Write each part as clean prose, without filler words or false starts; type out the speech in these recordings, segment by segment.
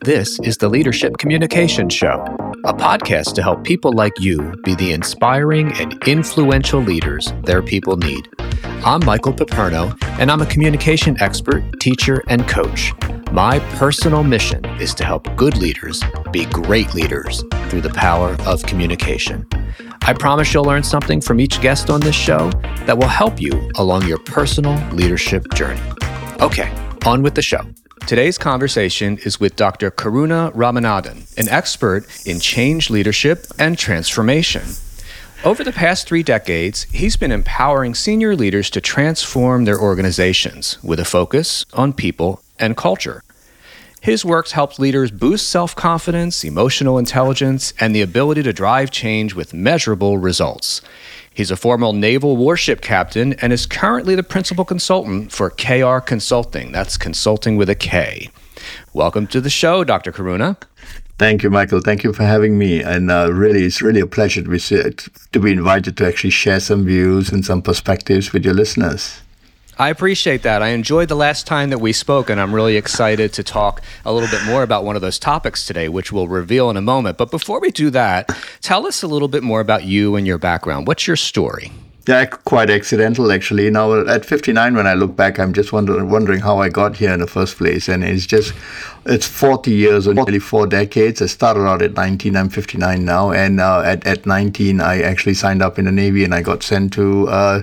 This is the Leadership Communication Show, a podcast to help people like you be the inspiring and influential leaders their people need. I'm Michael Paperno, and I'm a communication expert, teacher, and coach. My personal mission is to help good leaders be great leaders through the power of communication. I promise you'll learn something from each guest on this show that will help you along your personal leadership journey. Okay, on with the show. Today's conversation is with Dr. Karuna Ramanathan, an expert in change leadership and transformation. Over the past 3 decades, he's been empowering senior leaders to transform their organizations with a focus on people and culture. His work helps leaders boost self-confidence, emotional intelligence, and the ability to drive change with measurable results. He's a former naval warship captain and is currently the principal consultant for KR Consulting. That's consulting with a K. Welcome to the show, Dr. Karuna. Thank you, Michael. Thank you for having me. And it's really a pleasure to be invited to actually share some views and some perspectives with your listeners. I appreciate that. I enjoyed the last time that we spoke, and I'm really excited to talk a little bit more about one of those topics today, which we'll reveal in a moment. But before we do that, tell us a little bit more about you and your background. What's your story? Yeah, quite accidental, actually. Now, at 59, when I look back, I'm just wondering how I got here in the first place. And it's 40 years or nearly 4 decades. I started out at 19. I'm 59 now. And at 19, I actually signed up in the Navy and I got sent to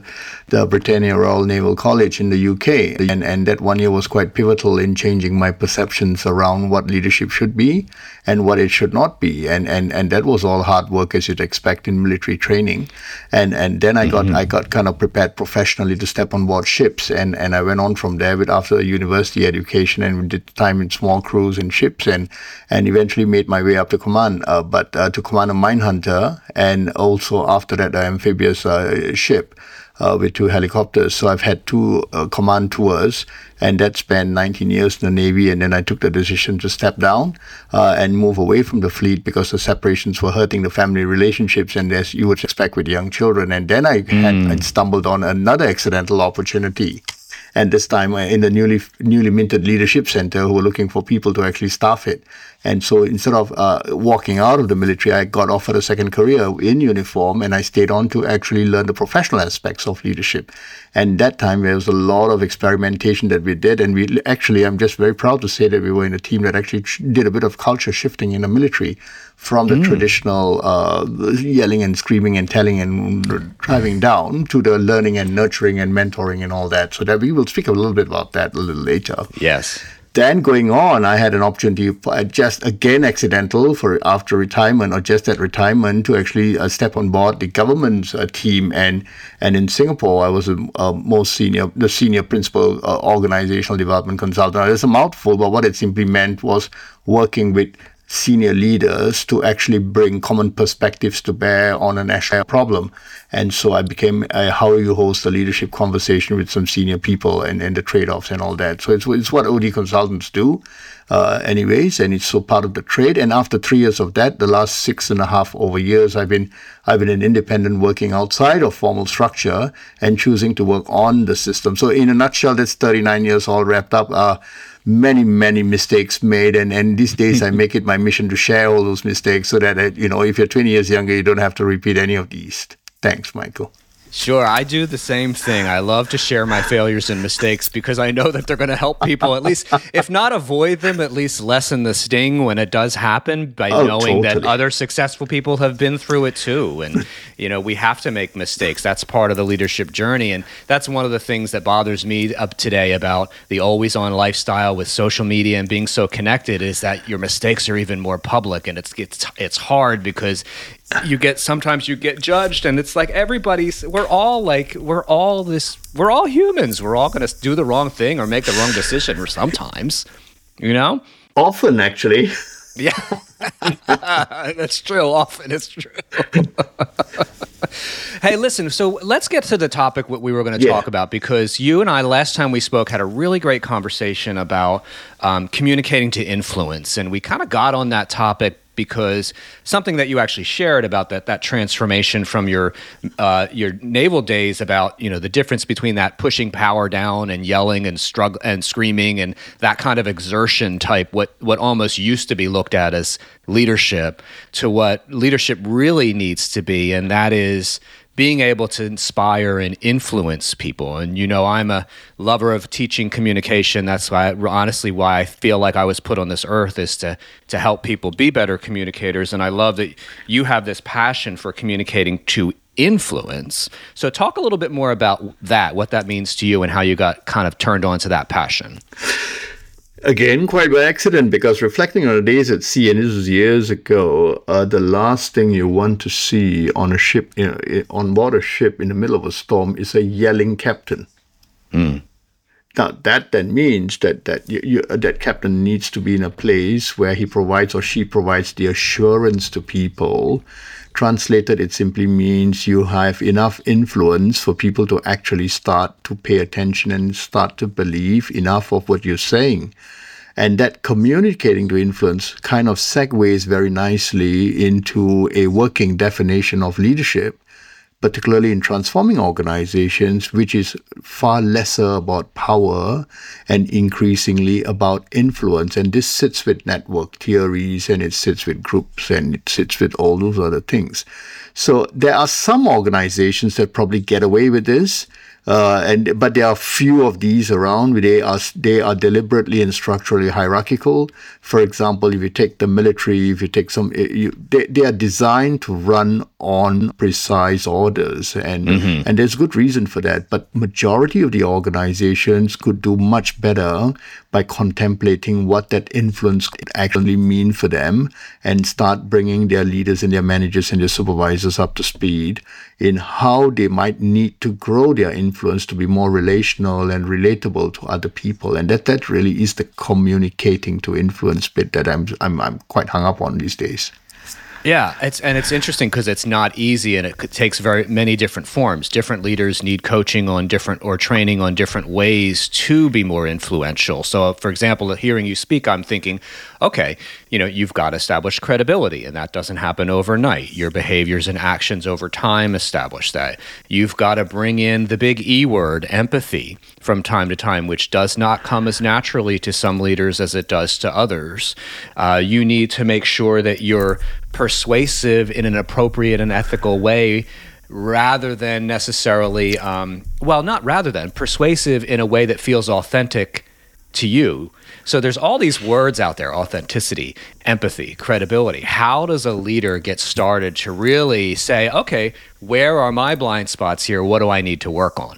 the Britannia Royal Naval College in the UK. And that 1 year was quite pivotal in changing my perceptions around what leadership should be and what it should not be. And that was all hard work, as you'd expect in military training. And then I got kind of prepared professionally to step on board ships. And I went on from there after a university education and did time in small crews and ships and eventually made my way up to command, to command a mine hunter and also after that an amphibious ship with 2 helicopters. So I've had 2 command tours, and that spanned 19 years in the Navy. And then I took the decision to step down and move away from the fleet because the separations were hurting the family relationships, and as you would expect with young children. And then I stumbled on another accidental opportunity. And this time in the newly minted leadership center, who were looking for people to actually staff it. And so instead of walking out of the military, I got offered a second career in uniform, and I stayed on to actually learn the professional aspects of leadership. And that time there was a lot of experimentation that we did, and I'm just very proud to say that we were in a team that actually did a bit of culture shifting in the military from the traditional yelling and screaming and telling and driving down to the learning and nurturing and mentoring and all that. So that we will speak a little bit about that a little later. Yes. Then going on, I had an opportunity, just again accidental, for after retirement or just at retirement, to actually step on board the government's team. And in Singapore, I was the senior principal organizational development consultant. Now, it's a mouthful, but what it simply meant was working with senior leaders to actually bring common perspectives to bear on a national problem. And so I became how you host a leadership conversation with some senior people and the trade-offs and all that. So it's what OD consultants do anyways, and it's so part of the trade. And after 3 years of that, the last 6.5 years, I've been an independent working outside of formal structure and choosing to work on the system. So in a nutshell, that's 39 years all wrapped up. Many mistakes made, and these days I make it my mission to share all those mistakes so that, if you're 20 years younger, you don't have to repeat any of these. Thanks, Michael. Sure, I do the same thing. I love to share my failures and mistakes because I know that they're going to help people, at least, if not avoid them, at least lessen the sting when it does happen by knowing that other successful people have been through it too. And, we have to make mistakes. That's part of the leadership journey. And that's one of the things that bothers me up today about the always-on lifestyle with social media and being so connected is that your mistakes are even more public. And it's hard because sometimes you get judged, and it's like we're all humans. We're all going to do the wrong thing or make the wrong decision, or sometimes, Often, actually. Yeah, that's true. Often it's true. Hey, listen, so let's get to the topic what we were going to talk about, because you and I, last time we spoke, had a really great conversation about communicating to influence, and we kind of got on that topic because something that you actually shared about that transformation from your naval days about, the difference between that pushing power down and yelling and struggle and screaming and that kind of exertion type, what almost used to be looked at as leadership, to what leadership really needs to be, and that is being able to inspire and influence people. And I'm a lover of teaching communication. That's why I feel like I was put on this earth, is to help people be better communicators. And I love that you have this passion for communicating to influence. So talk a little bit more about that, what that means to you and how you got kind of turned on to that passion. Again, quite by accident, because reflecting on the days at sea, and this was years ago, the last thing you want to see on a ship, on board a ship in the middle of a storm, is a yelling captain. Now, that then means that captain needs to be in a place where he provides or she provides the assurance to people. Translated, it simply means you have enough influence for people to actually start to pay attention and start to believe enough of what you're saying. And that communicating to influence kind of segues very nicely into a working definition of leadership, particularly in transforming organizations, which is far lesser about power and increasingly about influence. And this sits with network theories, and it sits with groups, and it sits with all those other things. So there are some organizations that probably get away with this, but there are few of these around. They are deliberately and structurally hierarchical. For example, if you take the military, if you take they are designed to run on precise orders, and there's good reason for that. But majority of the organizations could do much better by contemplating what that influence could actually mean for them, and start bringing their leaders and their managers and their supervisors up to speed in how they might need to grow their influence to be more relational and relatable to other people. And that really is the communicating to influence bit that I'm quite hung up on these days. Yeah, it's interesting because it's not easy, and it takes very many different forms. Different leaders need coaching on different or training on different ways to be more influential. So, for example, hearing you speak, I'm thinking, okay, you've got to establish credibility, and that doesn't happen overnight. Your behaviors and actions over time establish that. You've got to bring in the big E word, empathy, from time to time, which does not come as naturally to some leaders as it does to others. You need to make sure that you're persuasive in an appropriate and ethical way, rather than necessarily, persuasive in a way that feels authentic to you. So there's all these words out there: authenticity, empathy, credibility. How does a leader get started to really say, okay, where are my blind spots here? What do I need to work on?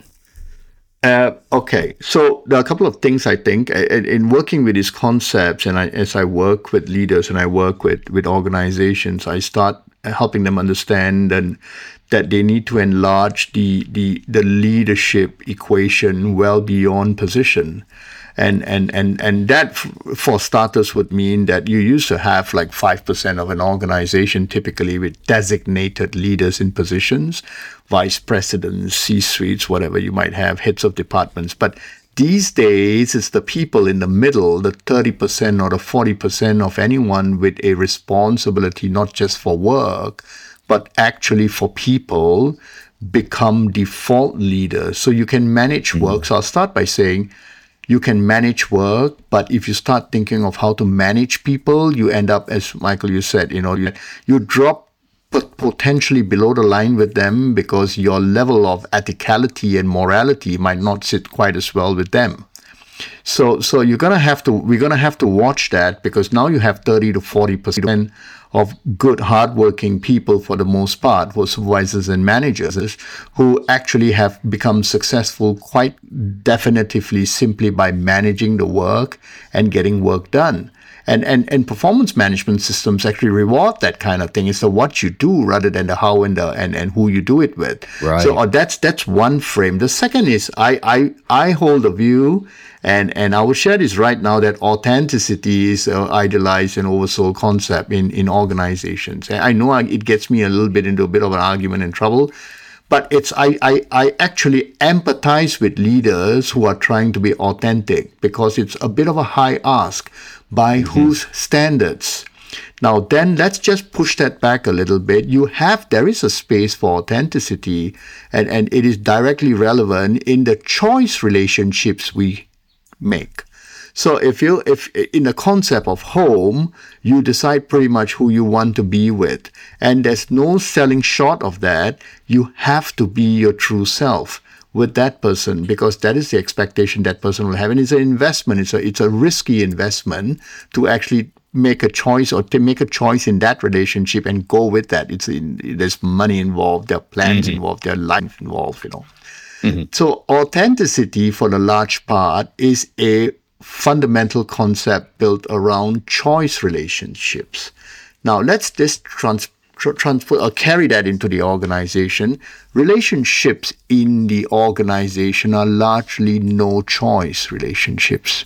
Okay, so there are a couple of things I think in working with these concepts, and as I work with leaders and I work with organizations, I start helping them understand that they need to enlarge the leadership equation well beyond position. And that, for starters, would mean that you used to have like 5% of an organization typically with designated leaders in positions, vice presidents, C-suites, whatever you might have, heads of departments. But these days, it's the people in the middle, the 30% or the 40% of anyone with a responsibility, not just for work, but actually for people, become default leaders. So you can manage work. So I'll start by saying, you can manage work, but if you start thinking of how to manage people, you end up, as Michael, you said, you drop potentially below the line with them because your level of ethicality and morality might not sit quite as well with them. So we're gonna have to watch that, because now you have 30 to 40% of good, hardworking people, for the most part, who are supervisors and managers, who actually have become successful quite definitively simply by managing the work and getting work done. And performance management systems actually reward that kind of thing. It's the what you do rather than the how and who you do it with. Right. So that's one frame. The second is I hold a view, and I will share this right now, that authenticity is an idolized and oversold concept in organizations. And I know it gets me a little bit into a bit of an argument and trouble, but I actually empathize with leaders who are trying to be authentic, because it's a bit of a high ask. By whose standards? Now, then let's just push that back a little bit. There is a space for authenticity, and it is directly relevant in the choice relationships we make. So if in the concept of home, you decide pretty much who you want to be with, and there's no selling short of that. You have to be your true self with that person, because that is the expectation that person will have, and it's an investment. It's a risky investment to actually make a choice, or to make a choice in that relationship and go with that. There's money involved, there are plans involved, there are life involved. So authenticity, for the large part, is a fundamental concept built around choice relationships. Now let's just transfer or carry that into the organization. Relationships in the organization are largely no choice relationships.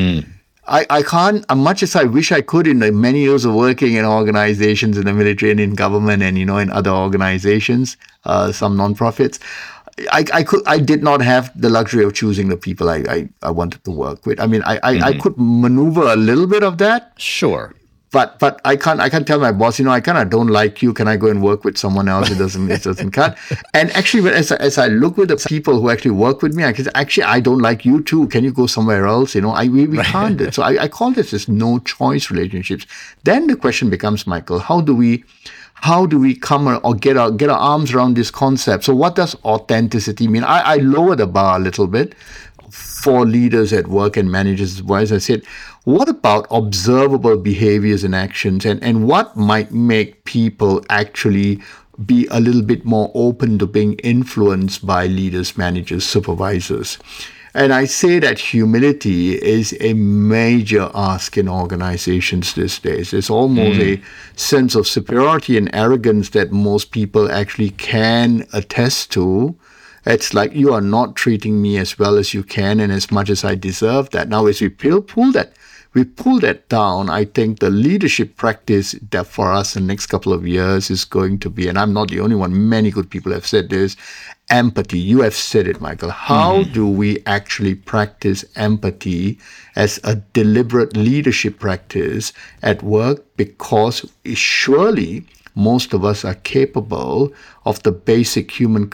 I can't, as much as I wish I could, in the many years of working in organizations in the military and in government and in other organizations, some nonprofits, I did not have the luxury of choosing the people I wanted to work with. I mean, I could maneuver a little bit of that. Sure. But I can't tell my boss, I kind of don't like you. Can I go and work with someone else? It doesn't cut. And actually, as I look with the people who actually work with me, I can say, actually, I don't like you too. Can you go somewhere else? We can't do it. So I call this as no choice relationships. Then the question becomes, Michael, how do we come or get our arms around this concept? So what does authenticity mean? I lower the bar a little bit for leaders at work and managers. As I said, what about observable behaviors and actions, and what might make people actually be a little bit more open to being influenced by leaders, managers, supervisors? And I say that humility is a major ask in organizations these days. There's almost a sense of superiority and arrogance that most people actually can attest to. It's like, you are not treating me as well as you can and as much as I deserve that. Now, as we pull that down, I think the leadership practice that for us in the next couple of years is going to be, and I'm not the only one, many good people have said this, empathy. You have said it, Michael. How do we actually practice empathy as a deliberate leadership practice at work? Because surely most of us are capable of the basic human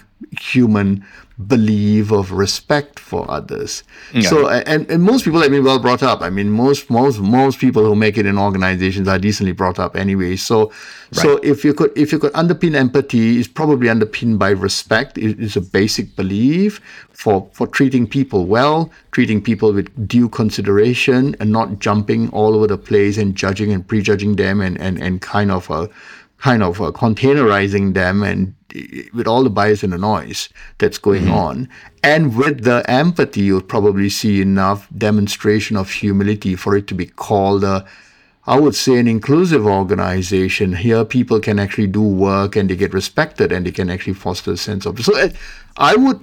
belief of respect for others. Yeah. So, and most people have been well brought up. I mean, most people who make it in organizations are decently brought up anyway. So if you could underpin empathy, is probably underpinned by respect. It is a basic belief for treating people well, treating people with due consideration, and not jumping all over the place and judging and prejudging them and kind of containerizing them, and with all the bias and the noise that's going on. And with the empathy, you'll probably see enough demonstration of humility for it to be called I would say, an inclusive organization. Here people can actually do work and they get respected and they can actually foster a sense of. So I would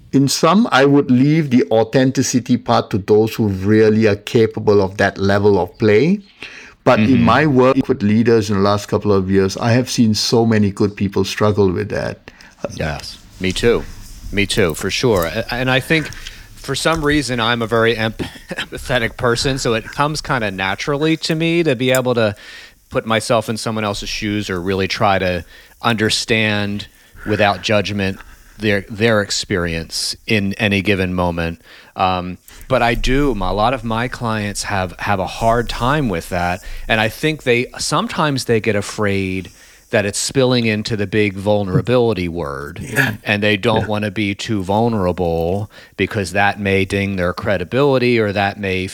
leave the authenticity part to those who really are capable of that level of play. But in my work with leaders in the last couple of years, I have seen so many good people struggle with that. Yes, me too, for sure. And I think for some reason I'm a very empathetic person, so it comes kind of naturally to me to be able to put myself in someone else's shoes or really try to understand without judgment their experience in any given moment. But a lot of my clients have a hard time with that. And I think sometimes they get afraid that it's spilling into the big vulnerability word. Yeah. And they don't want to be too vulnerable because that may ding their credibility, or that may,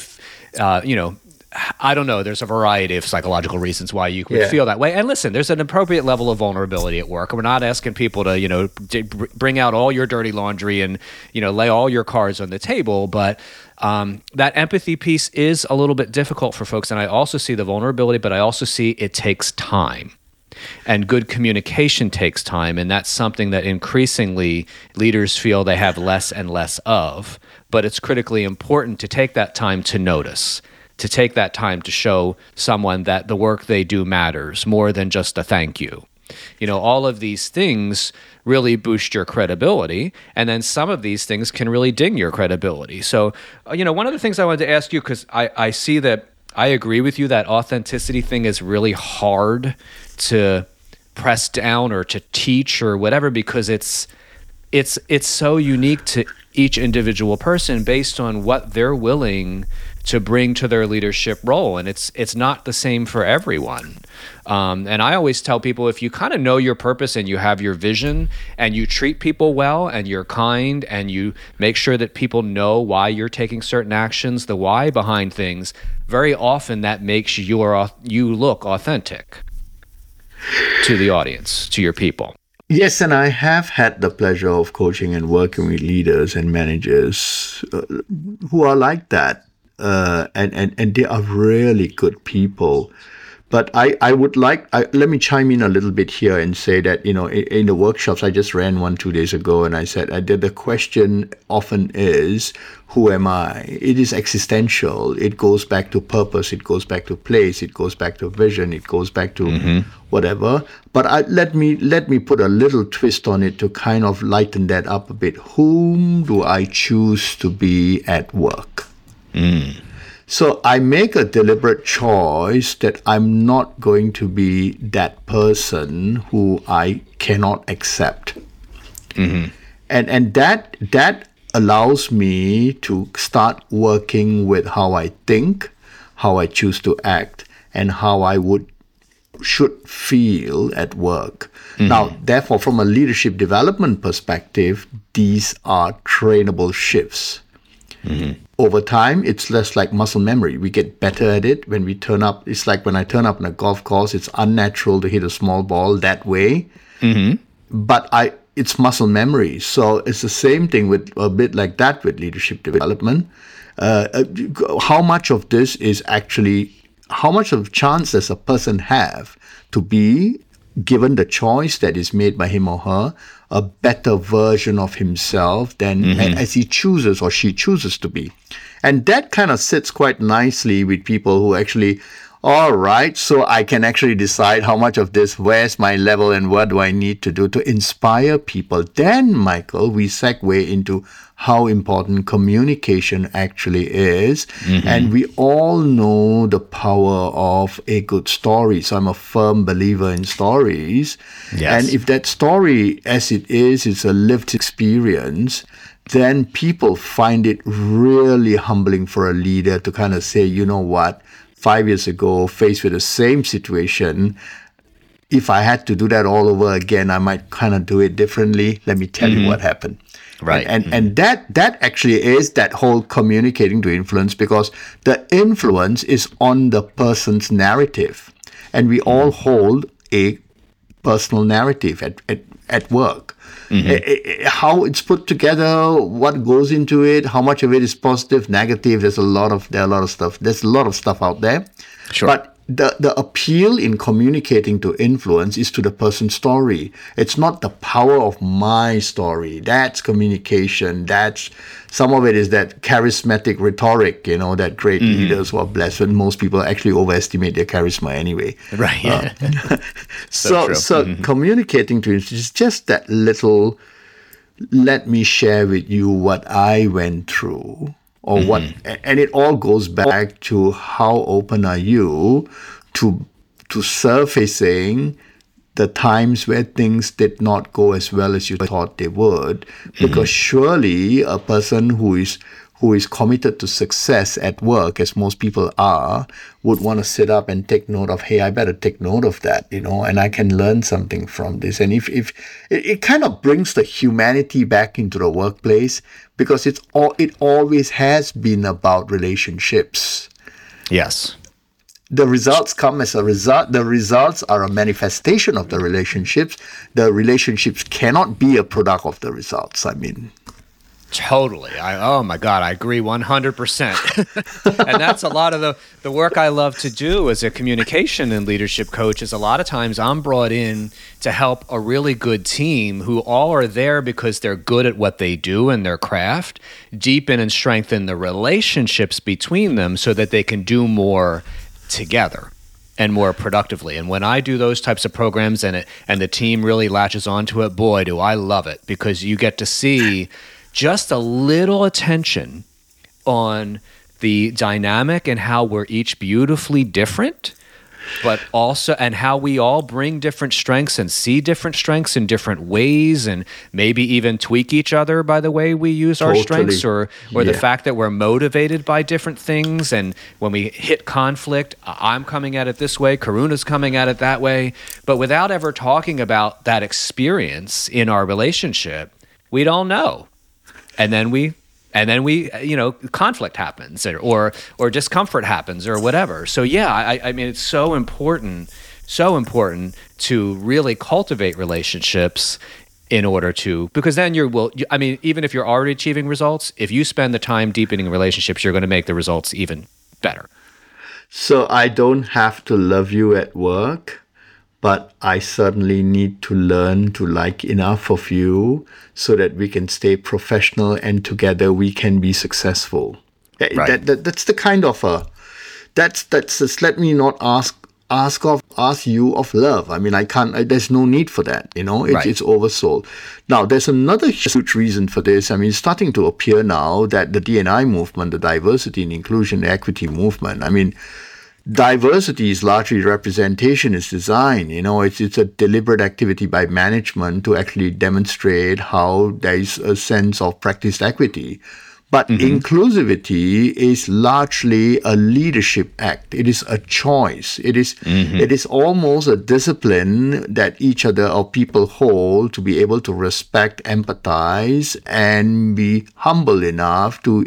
I don't know. There's a variety of psychological reasons why you could feel that way. And listen, there's an appropriate level of vulnerability at work. We're not asking people to, bring out all your dirty laundry and, lay all your cards on the table. But that empathy piece is a little bit difficult for folks. And I also see the vulnerability, but I also see it takes time. And good communication takes time. And that's something that increasingly leaders feel they have less and less of. But it's critically important to take that time to notice, to take that time to show someone that the work they do matters more than just a thank you. All of these things really boost your credibility, and then some of these things can really ding your credibility. So, one of the things I wanted to ask you, because I see that I agree with you. That authenticity thing is really hard to press down or to teach or whatever, because it's so unique to each individual person based on what they're willing to bring to their leadership role, and it's not the same for everyone. And I always tell people, if you kind of know your purpose and you have your vision and you treat people well and you're kind and you make sure that people know why you're taking certain actions, the why behind things, very often that makes you look authentic to the audience, to your people. Yes, and I have had the pleasure of coaching and working with leaders and managers who are like that. And they are really good people. But I would let me chime in a little bit here and say that, in the workshops, I just ran one 2 days ago, and I said the question often is, who am I? It is existential. It goes back to purpose. It goes back to place. It goes back to vision. It goes back to whatever. But let me put a little twist on it to kind of lighten that up a bit. Whom do I choose to be at work? So I make a deliberate choice that I'm not going to be that person who I cannot accept. And that allows me to start working with how I think, how I choose to act, and how I should feel at work. Now, therefore, from a leadership development perspective, these are trainable shifts. Over time, it's less like muscle memory. We get better at it when we turn up. It's like when I turn up on a golf course, it's unnatural to hit a small ball that way. But it's muscle memory. So it's the same thing with a bit like that with leadership development. How much of this is actually, how much of a chance does a person have to be, given the choice that is made by him or her, a better version of himself than as he chooses or she chooses to be. And that kind of sits quite nicely with people who actually, all right, so I can actually decide how much of this, where's my level and what do I need to do to inspire people. Then, Michael, we segue into how important communication actually is. And we all know the power of a good story. So I'm a firm believer in stories. Yes. And if that story, as it is a lived experience, then people find it really humbling for a leader to kind of say, you know what, 5 years ago, faced with the same situation, if I had to do that all over again, I might kind of do it differently. Let me tell you what happened. Right. And that actually is that whole communicating to influence, because the influence is on the person's narrative. And we all hold a personal narrative at work. How it's put together, what goes into it, how much of it is positive, negative. There are a lot of stuff. There's a lot of stuff out there. Sure. But the appeal in communicating to influence is to the person's story. It's not the power of my story. That's communication. That's some of it is that charismatic rhetoric, that great leaders who are blessed, and most people actually overestimate their charisma anyway. Right. Yeah. So communicating to influence is just that little, let me share with you what I went through. Or what, and it all goes back to how open are you to surfacing the times where things did not go as well as you thought they would, because surely a person who is committed to success at work, as most people are, would want to sit up and take note of, hey, I better take note of that, and I can learn something from this. And if it kind of brings the humanity back into the workplace, because it always has been about relationships. Yes. The results come as a result. The results are a manifestation of the relationships. The relationships cannot be a product of the results. Totally. Oh my God, I agree 100%. And that's a lot of the work I love to do as a communication and leadership coach. Is a lot of times I'm brought in to help a really good team who all are there because they're good at what they do in their craft, deepen and strengthen the relationships between them so that they can do more together and more productively. And when I do those types of programs and the team really latches onto it, boy, do I love it, because you get to see just a little attention on the dynamic and how we're each beautifully different, but also, and how we all bring different strengths and see different strengths in different ways, and maybe even tweak each other by the way we use our strengths, or the fact that we're motivated by different things. And when we hit conflict, I'm coming at it this way, Karuna's coming at it that way. But without ever talking about that experience in our relationship, we don't know. And then we conflict happens, or discomfort happens, or whatever. So I mean, it's so important to really cultivate relationships in order to, because then even if you're already achieving results, if you spend the time deepening relationships, you're going to make the results even better. So I don't have to love you at work, but I certainly need to learn to like enough of you so that we can stay professional and together we can be successful. Right. That's the kind of that's just, let me not ask you of love. I mean, I can't. There's no need for that. It's oversold. Now, there's another huge reason for this. I mean, it's starting to appear now that the D&I movement, the diversity and inclusion equity movement. I mean, diversity is largely representation is design. It's a deliberate activity by management to actually demonstrate how there is a sense of practiced equity. But inclusivity is largely a leadership act. It is a choice. It is almost a discipline that each other or people hold to be able to respect, empathize, and be humble enough to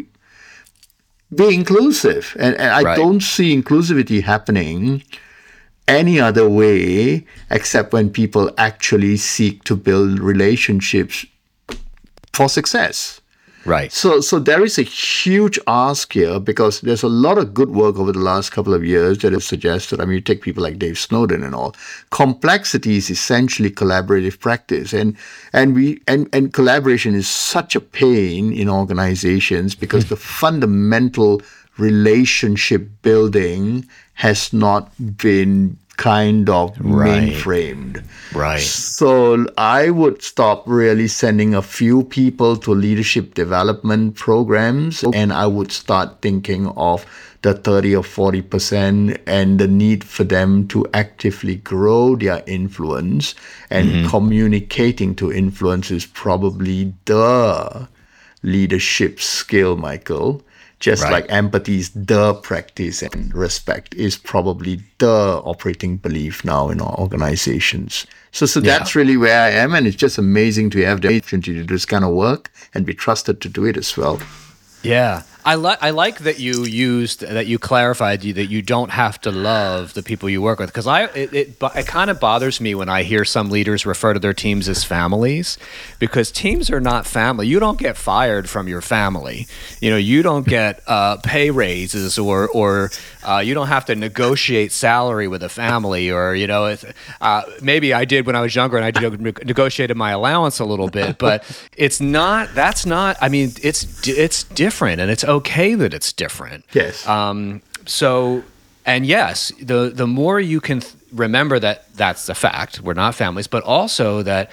be inclusive. And I don't see inclusivity happening any other way except when people actually seek to build relationships for success. Right. So there is a huge ask here, because there's a lot of good work over the last couple of years that have suggested, I mean, you take people like Dave Snowden and all, complexity is essentially collaborative practice. And collaboration is such a pain in organizations because the fundamental relationship building has not been kind of mainframed. Right. So I would stop really sending a few people to leadership development programs, and I would start thinking of the 30 or 40% and the need for them to actively grow their influence. And communicating to influence is probably the leadership skill, Michael. Just like empathy is the practice, and respect is probably the operating belief now in our organizations. So that's really where I am, and it's just amazing to have the opportunity to do this kind of work and be trusted to do it as well. Yeah. I like that you clarified that you don't have to love the people you work with, because it kind of bothers me when I hear some leaders refer to their teams as families, because teams are not family. You don't get fired from your family. You don't get pay raises, or you don't have to negotiate salary with a family, or maybe I did when I was younger and I negotiated my allowance a little bit, but it's not. That's not. I mean, it's different, and it's okay that it's different. Yes. So, and yes, the more you can remember that that's a fact, we're not families, but also that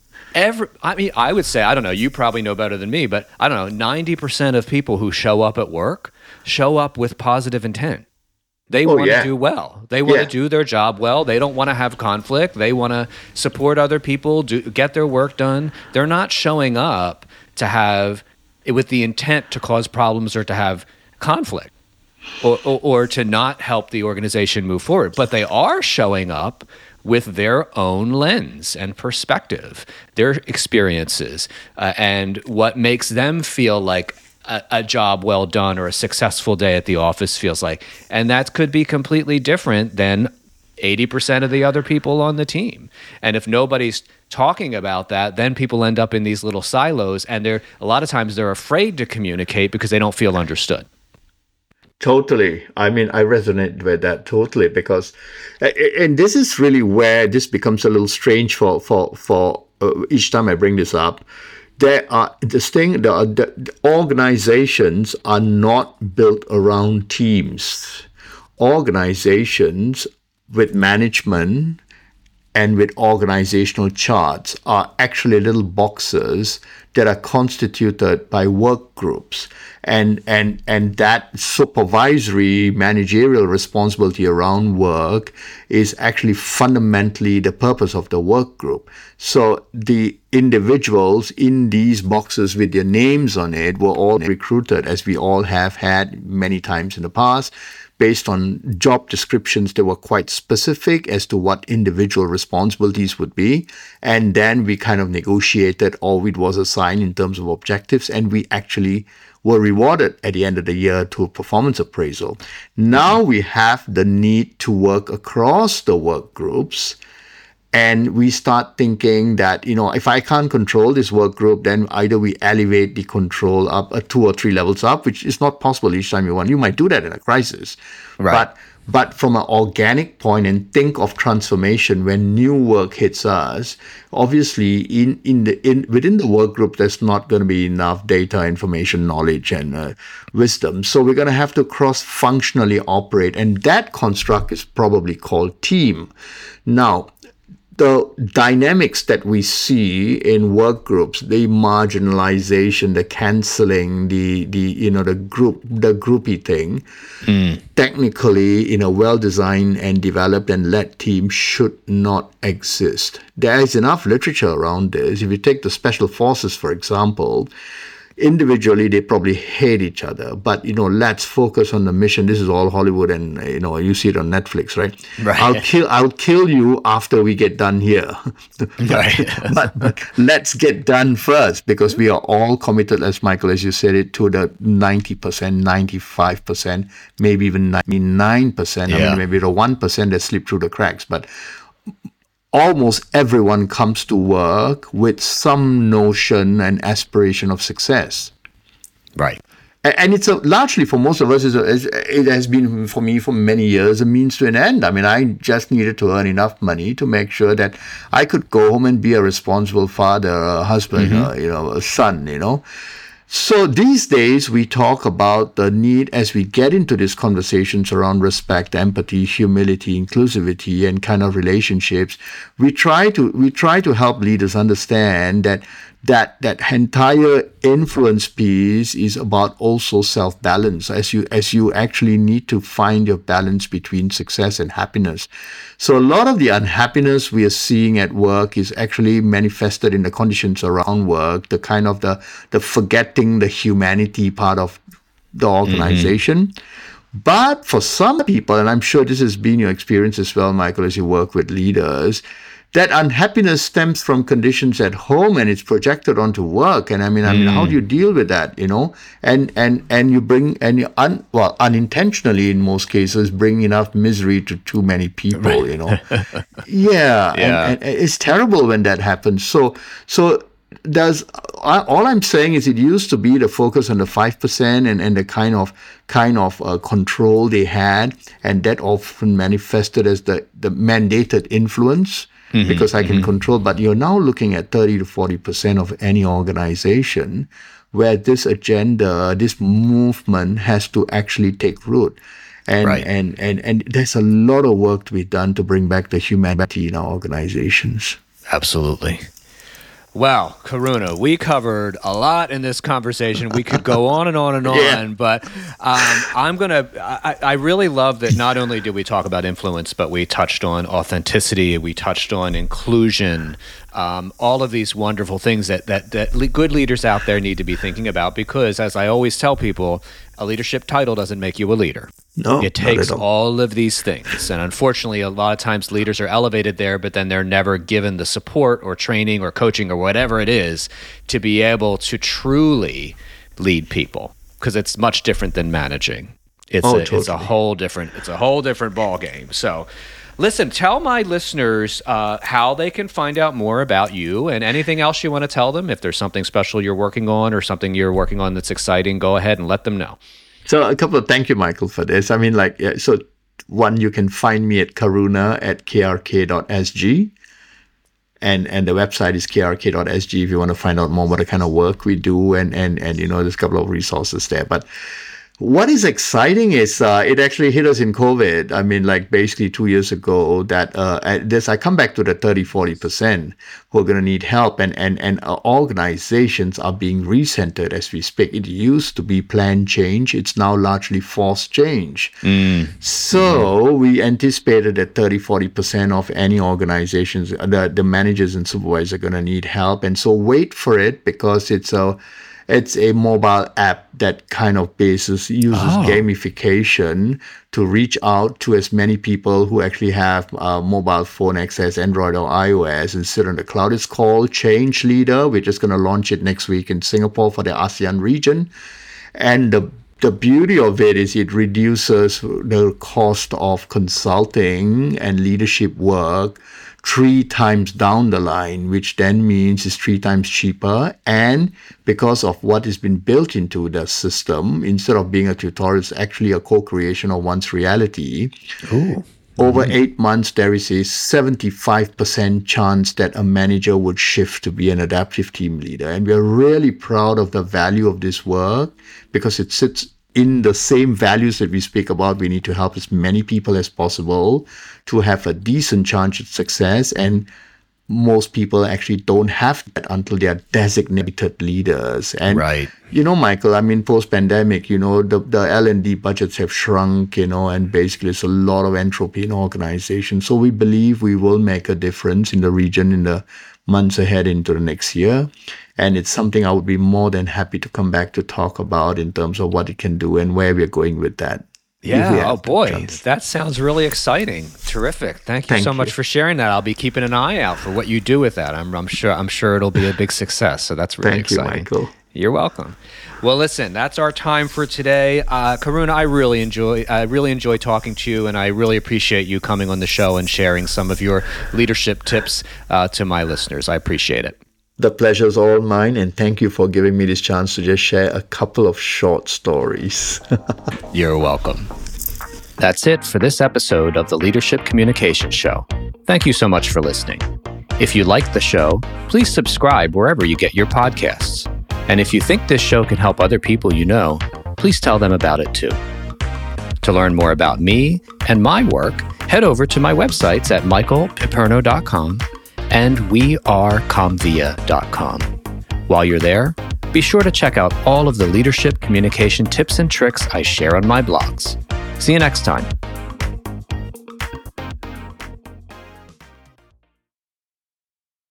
I would say, I don't know, you probably know better than me, but I don't know, 90% of people who show up at work show up with positive intent. They want to do well. They want to do their job well. They don't want to have conflict. They want to support other people, get their work done. They're not showing up with the intent to cause problems or to have conflict, or to not help the organization move forward. But they are showing up with their own lens and perspective, their experiences, and what makes them feel like a job well done or a successful day at the office feels like. And that could be completely different than 80% of the other people on the team. And if nobody's talking about that, then people end up in these little silos, and a lot of times they're afraid to communicate because they don't feel understood. Totally. I mean, I resonate with that totally, because, and this is really where this becomes a little strange for each time I bring this up. The organizations are not built around teams. Organizations with management and with organizational charts are actually little boxes that are constituted by work groups. And that supervisory managerial responsibility around work is actually fundamentally the purpose of the work group. So the individuals in these boxes with their names on it were all recruited, as we all have had many times in the past, based on job descriptions that were quite specific as to what individual responsibilities would be. And then we kind of negotiated all it was assigned in terms of objectives, and we actually were rewarded at the end of the year to a performance appraisal. Now we have the need to work across the work groups, and we start thinking that, if I can't control this work group, then either we elevate the control up 2 or 3 levels up, which is not possible each time you want. You might do that in a crisis. Right. But from an organic point, and think of transformation when new work hits us, obviously within the work group, there's not going to be enough data, information, knowledge, and wisdom. So we're going to have to cross-functionally operate. And that construct is probably called team. Now, the dynamics that we see in work groups, the marginalization, the canceling, the groupie thing, technically in a well-designed and developed and led team should not exist. There is enough literature around this. If you take the special forces, for example, individually, they probably hate each other, but let's focus on the mission. This is all Hollywood, and you see it on Netflix, right? Right. I'll kill you after we get done here. Right. but let's get done first, because we are all committed, as Michael, as you said it, to the 90%, 95%, maybe even 99%. Yeah. I mean, maybe the 1% that slip through the cracks, but almost everyone comes to work with some notion and aspiration of success. Right. And it's largely, for most of us, it has been for me for many years, a means to an end. I mean, I just needed to earn enough money to make sure that I could go home and be a responsible father, a husband, a son, So these days, we talk about the need, as we get into these conversations around respect, empathy, humility, inclusivity, and kind of relationships, we try to help leaders understand that entire influence piece is about also self-balance, as you actually need to find your balance between success and happiness. So a lot of the unhappiness we are seeing at work is actually manifested in the conditions around work, the kind of the forgetting the humanity part of the organization. But for some people, and I'm sure this has been your experience as well, Michael, as you work with leaders, that unhappiness stems from conditions at home and it's projected onto work. And I mean, how do you deal with that, And you bring, and you unintentionally in most cases, bring enough misery to too many people, Yeah. And it's terrible when that happens. So all I'm saying is it used to be the focus on the 5% and the kind of control they had, and that often manifested as the mandated influence. Because I can control, but you're now looking at 30 to 40% of any organization where this agenda, this movement has to actually take root. And there's a lot of work to be done to bring back the humanity in our organizations. Absolutely. Well, Karuna, we covered a lot in this conversation. We could go on and on and on, but I really love that not only did we talk about influence, but we touched on authenticity, we touched on inclusion, all of these wonderful things that good leaders out there need to be thinking about, because as I always tell people, a leadership title doesn't make you a leader. No, it takes all of these things. And unfortunately, a lot of times leaders are elevated there, but then they're never given the support or training or coaching or whatever it is to be able to truly lead people, because it's much different than managing. It's a whole different ball game. So listen, tell my listeners how they can find out more about you, and anything else you want to tell them. If there's something special you're working on or something you're working on that's exciting, go ahead and let them know. So thank you, Michael, for this. I mean, so one, you can find me at Karuna at krk.sg. And the website is krk.sg if you want to find out more about the kind of work we do, and there's a couple of resources there. But What is exciting is it actually hit us in COVID. I mean, like basically 2 years ago that I come back to the 30-40% who are going to need help, and organizations are being recentered as we speak. It used to be planned change. It's now largely forced change. So we anticipated that 30-40% of any organizations, the managers and supervisors are going to need help. And so wait for it, because it's a mobile app that kind of uses gamification to reach out to as many people who actually have mobile phone access, Android or iOS, and sit on the cloud. It's called Change Leader. We're just going to launch it next week in Singapore for the ASEAN region. And the beauty of it is it reduces the cost of consulting and leadership work 3 times down the line, which then means it's 3 times cheaper. And because of what has been built into the system, instead of being a tutorial, it's actually a co-creation of one's reality. Over 8 months, there is a 75% chance that a manager would shift to be an adaptive team leader. And we're really proud of the value of this work, because it sits in the same values that we speak about. We need to help as many people as possible to have a decent chance at success. And most people actually don't have that until they are designated leaders. And, Michael, I mean, post-pandemic, the L&D budgets have shrunk, and basically there's a lot of entropy in organizations. So we believe we will make a difference in the region in the months ahead into the next year. And it's something I would be more than happy to come back to talk about in terms of what it can do and where we're going with that. Yeah. Oh boy, that sounds really exciting. Terrific. Thank you so much for sharing that. I'll be keeping an eye out for what you do with that. I'm sure it'll be a big success. So that's really exciting. Thank you, Michael. You're welcome. Well, listen, that's our time for today. Karuna, I really enjoy talking to you, and I really appreciate you coming on the show and sharing some of your leadership tips to my listeners. I appreciate it. The pleasure is all mine, and thank you for giving me this chance to just share a couple of short stories. You're welcome. That's it for this episode of the Leadership Communication Show. Thank you so much for listening. If you like the show, please subscribe wherever you get your podcasts. And if you think this show can help other people you know, please tell them about it too. To learn more about me and my work, head over to my websites at michaelpiperno.com and wearecomvia.com. While you're there, be sure to check out all of the leadership communication tips and tricks I share on my blogs. See you next time.